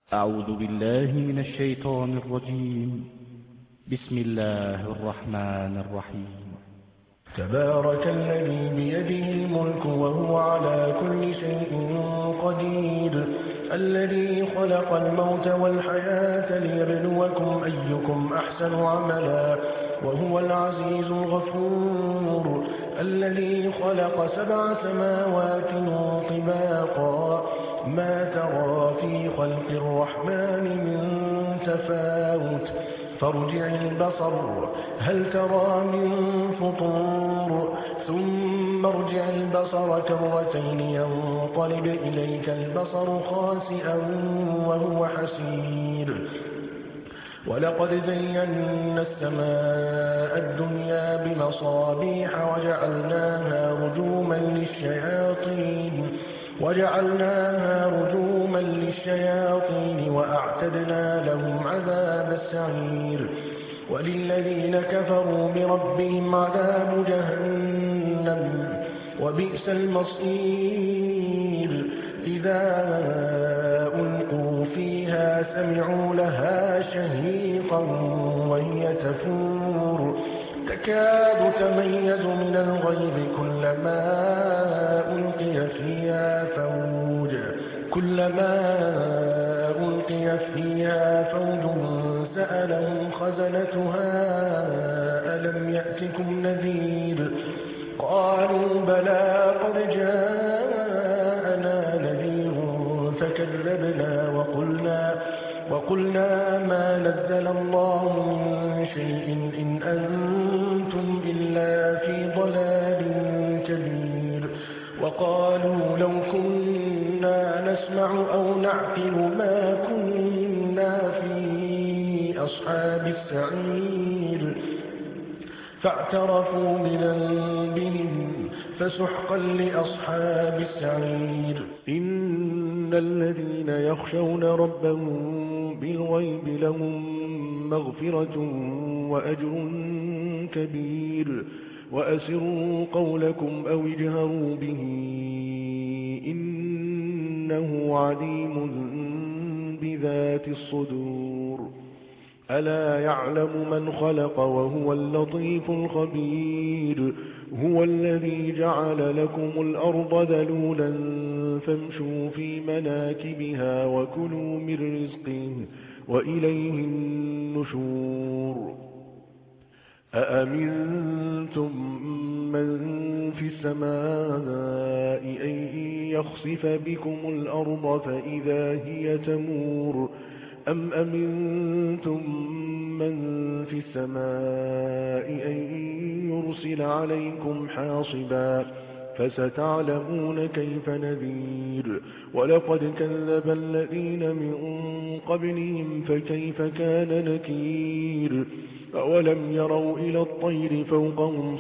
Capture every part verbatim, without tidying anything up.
أعوذ بالله من الشيطان الرجيم. بسم الله الرحمن الرحيم. تبارك الذي بيده الملك وهو على كل شيء قدير، الذي خلق الموت والحياة ليبلوكم أيكم أحسن عملا، وهو العزيز الغفور، الذي خلق سبع سماوات طباقا، ما ترى في خلق الرحمن من تفاوت، فارجع البصر هل ترى من فطور، ثم ارجع البصر كرتين ينقلب إليك البصر خاسئا وهو حسير. ولقد زينا السماء الدنيا بمصابيح وجعلناها رجوما للشياطين وجعلناها رجوما للشياطين وأعتدنا لهم عذاب السعير. وللذين كفروا بربهم عذاب جهنم وبئس المصير. إذا ألقوا فيها سمعوا لها شهيقا وهي تفور، تكاد تميز من الغيظ كلما ألقي فيها فوج كلما ألقي فيها فوج سألهم خزنتها ألم يأتكم نذير، قالوا بلى قد جاءنا نذير فكذبنا وقلنا وقلنا ما نزل الله من شيء إن أنتم إلا في ضلال كبير. وقالوا لو كنا نسمع أو نعقل ما كنا في أصحاب السعير، فاعترفوا بذنبهم فسحقا لأصحاب السعير. إن الذين يخشون ربهم بالغيب لهم مغفرة وأجر كبير. وأسروا قولكم أو اجهروا به إنه عليم بذات الصدور. ألا يعلم من خلق وهو اللطيف الخبير. هو الذي جعل لكم الأرض ذلولا فامشوا في مناكبها وكلوا من رزقه وإليه النشور. أأمنتم من في السماء أن يخسف بكم الأرض فإذا هي تمور، أم أمنتم من في السماء أن يرسل عليكم حاصبا فستعلمون كيف نذير. ولقد كذب الذين من قبلهم فكيف كان نكير. أولم يروا إلى الطير فوقهم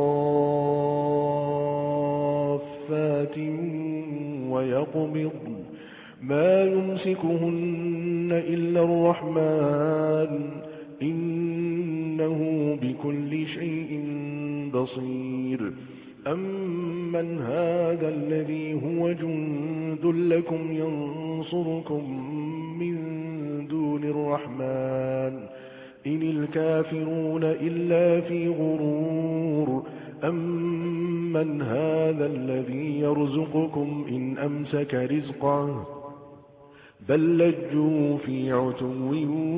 صافات ويقبضن ما يمسكهن إلا الرحمن إنه بكل شيء بصير. أمن هذا الذي هو جند لكم ينصركم من دون الرحمن إن الكافرون إلا في غرور. أمن هذا الذي يرزقكم إن أمسك رزقه بل لجوا في عتو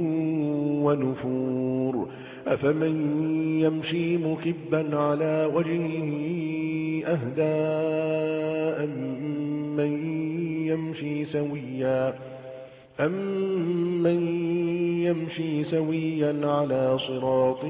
ونفور. أفمن يمشي مكبا على وجهه أهدى أمن يمشي سويا أمن يمشي سويا على صراط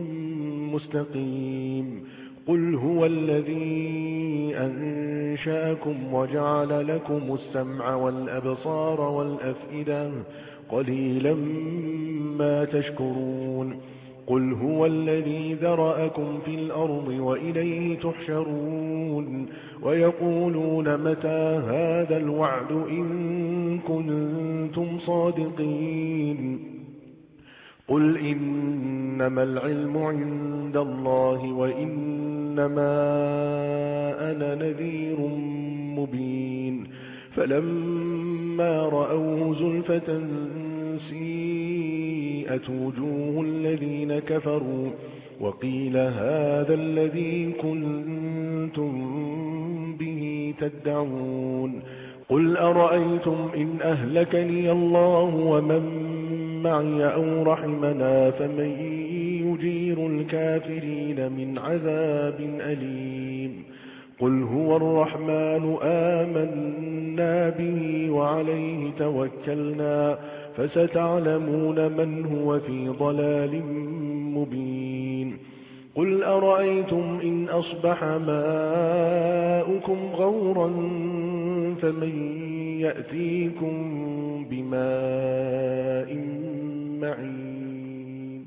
مستقيم. قل هو الذي أنشأكم وجعل لكم السمع والأبصار والأفئدة قليلا ما تشكرون. قل هو الذي ذرأكم في الأرض وإليه تحشرون. ويقولون متى هذا الوعد إن كنتم صادقين. قل إنما العلم عند الله وإنما أنا نذير مبين. فلما فلما رأوه زلفة سيئت وجوه الذين كفروا وقيل هذا الذي كنتم به تدعون قل أرأيتم إن أهلكني الله ومن معي أو رحمنا فمن يجير الكافرين من عذاب أليم قل هو الرحمن آمنا به وعليه توكلنا فستعلمون من هو في ضلال مبين قل أرأيتم إن أصبح ماؤكم غورا فمن يأتيكم بماء معين